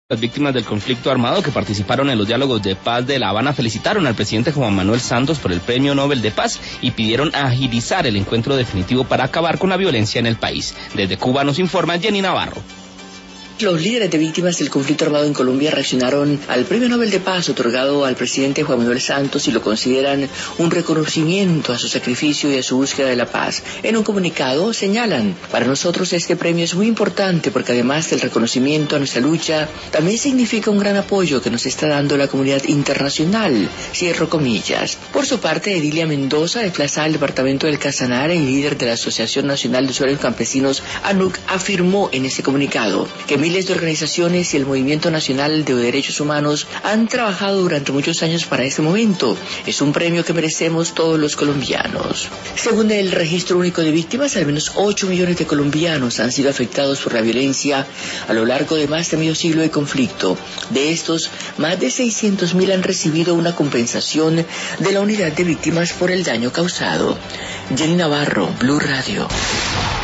Las víctimas del conflicto armado que participaron en los diálogos de paz de La Habana felicitaron al presidente Juan Manuel Santos por el Premio Nobel de Paz y pidieron agilizar el encuentro definitivo para acabar con la violencia en el país. Desde Cuba nos informa Jenny Navarro. Los líderes de víctimas del conflicto armado en Colombia reaccionaron al Premio Nobel de Paz otorgado al presidente Juan Manuel Santos y lo consideran un reconocimiento a su sacrificio y a su búsqueda de la paz. En un comunicado señalan: para nosotros este premio es muy importante porque además del reconocimiento a nuestra lucha, también significa un gran apoyo que nos está dando la comunidad internacional. Cierro comillas. Por su parte, Edilia Mendoza, desplazada al departamento del Casanare y líder de la Asociación Nacional de Usuarios Campesinos, ANUC, afirmó en ese comunicado que miles de organizaciones y el Movimiento Nacional de Derechos Humanos han trabajado durante muchos años para este momento. Es un premio que merecemos todos los colombianos. Según el Registro Único de Víctimas, al menos 8 millones de colombianos han sido afectados por la violencia a lo largo de más de medio siglo de conflicto. De estos, más de 600.000 han recibido una compensación de la unidad de víctimas por el daño causado. Jenny Navarro, Blue Radio.